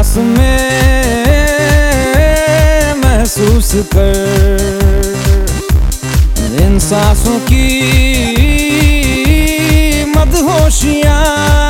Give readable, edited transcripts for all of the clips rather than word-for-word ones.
सांस में महसूस कर इन सांसों की मदहोशियां।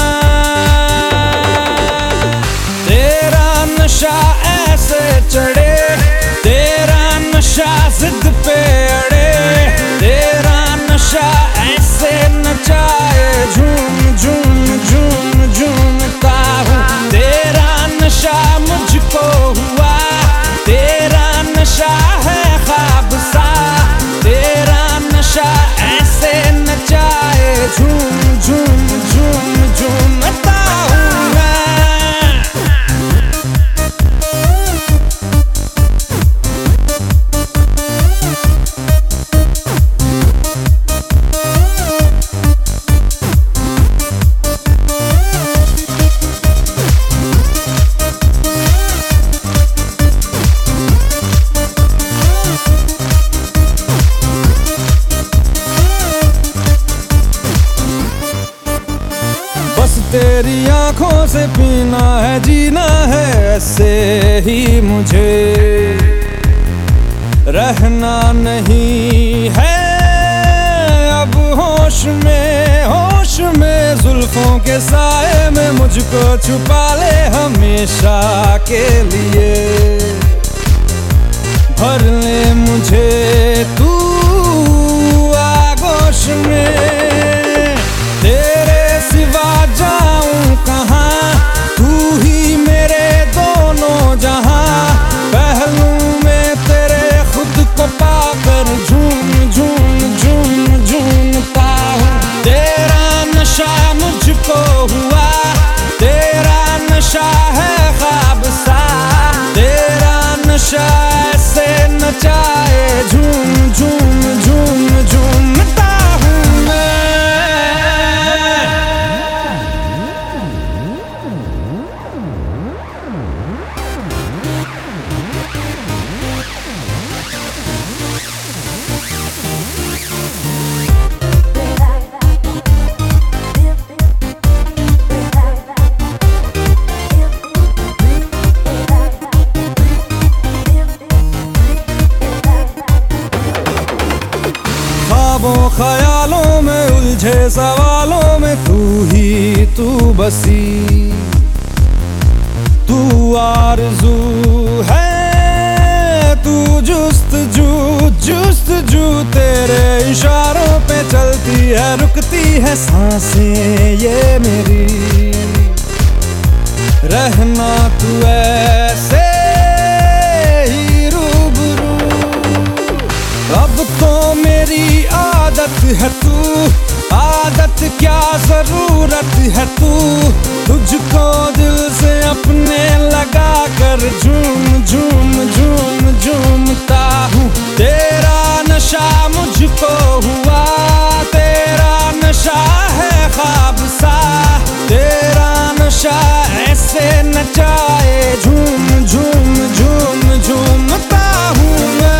तेरा नशा ऐसे चढ़े, तेरा नशा जिद पे अड़े, तेरा नशा ऐसे नचाए झूम झूम झूम झूमता हूँ। तेरा नशा मुझको हुआ, तेरा नशा है ख्वाब सा, तेरा नशा ऐसे नचाए झूम झूम झूम झूमता हूँ मैं। तेरी आंखों से पीना है, जीना है ऐसे ही मुझे, रहना नहीं है अब होश में जुल्फों के साए में मुझको छुपा ले हमेशा के लिए। भर ले मुझे तू आगोश में, तेरे सिवा जाऊं कहाँ, तू ही मेरे दोनों जहां। पहलू में तेरे खुद को पाकर झूम झूम झूम झूमता हूँ। तेरा नशा मुझको हुआ, तेरा नशा है ख्वाब सा, तेरा नशा ऐसे नचाए झूम झूम झूम झूमता हूँ मैं। ख्यालों में उलझे सवालों में तू ही तू बसी, तू आरज़ू है, तू जुस्तजू तेरे इशारों पे चलती है, रुकती है सांसें ये मेरी। रहना तू ऐसे ही रूबरू, अब तो मेरी आदत है तू, आदत क्या जरूरत है तू। तुझको दिल से अपने लगा कर झूम झूम झूम झूमता हूँ। तेरा नशा मुझको हुआ, तेरा नशा है ख्वाब सा, तेरा नशा ऐसे नचाए झूम झूम झूम झूमता हूँ मैं।